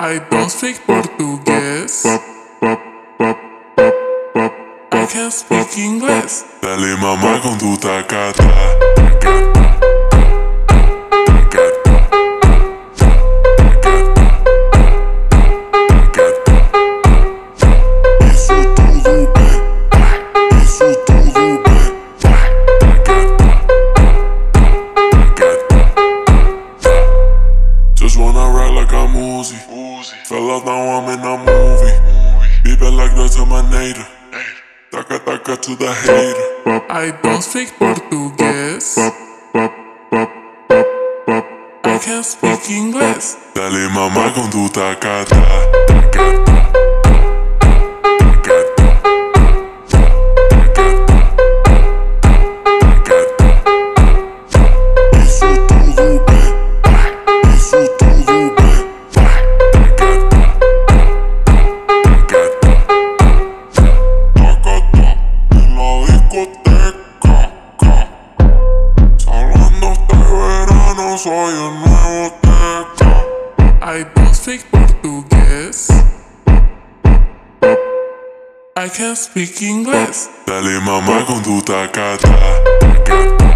I don't speak portugués. I can speak English. Dale mamá con tu tacata. Isso tudo bem, isso tudo bem. Just wanna ride like I'm Uzi. Fellas, now I'm in a movie. People like that to my native. Taka taka to the hater. I don't speak portugués. I can speak English. Dale mamá con tu tacata. Isso tudo bem, isso tudo bem. Tacata en la discoteca. Salando este verano soy el nuevo Teca. I don't speak portugués. I can speak English. Dale mamá con tu tacata.